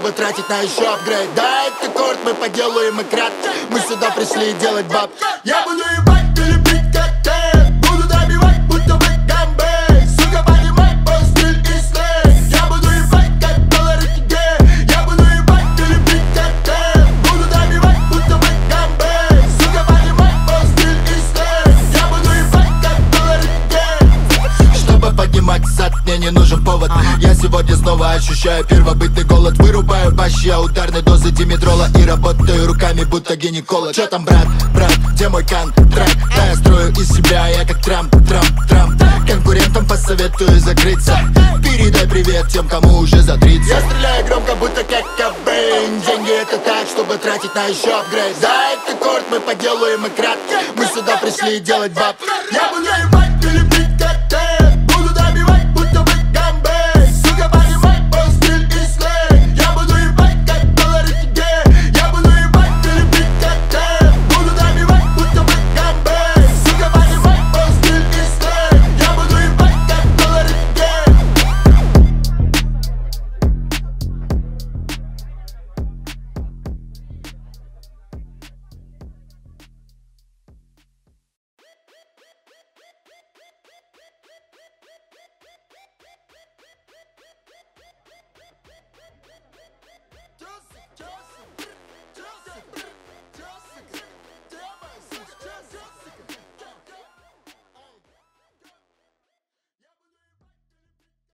чтобы тратить на еще апгрейд. Да, это корт, мы поделаем и крат. Мы сюда пришли делать баб. Я буду ебать или бить как ты. Буду добивать, будто бы гамбей. Сука, понимай, мой стиль и слей. Я буду ебать, как доллары тебе. Я буду ебать или бить как ты. Буду добивать, будто бы гамбей. Сука, понимай, мой стиль и слей. Я буду ебать, как доллары тебе. Чтобы поднимать зад, мне не нужен повод. Я сегодня снова ощущаю первобытный голод. Вырубаю бащи, я ударной дозы димедрола. И работаю руками, будто гинеколог. Чё там, брат, где мой контракт? Да, я строю из себя, я как Трамп. Конкурентам посоветую закрыться. Передай привет тем, кому уже за 30. Я стреляю громко, будто как Кобейн. Деньги это так, чтобы тратить на еще апгрейд. Да, это корт, мы поделаем и крат. Мы сюда пришли делать баб. Я буду ебать или бить как ты.